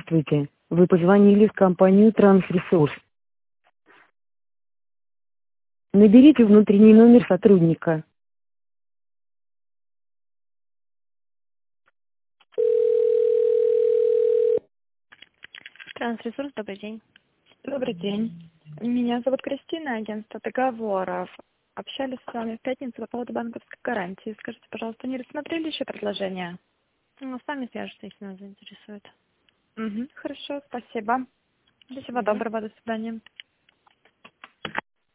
Здравствуйте. Вы позвонили в компанию Трансресурс. Наберите внутренний номер сотрудника. Трансресурс, добрый день. Добрый день. Меня зовут Кристина, агентство договоров. Общались с вами в пятницу по поводу банковской гарантии. Скажите, пожалуйста, не рассмотрели еще предложение? Ну, с вами свяжутся, если нас заинтересует. Хорошо, спасибо. Всего доброго, до свидания.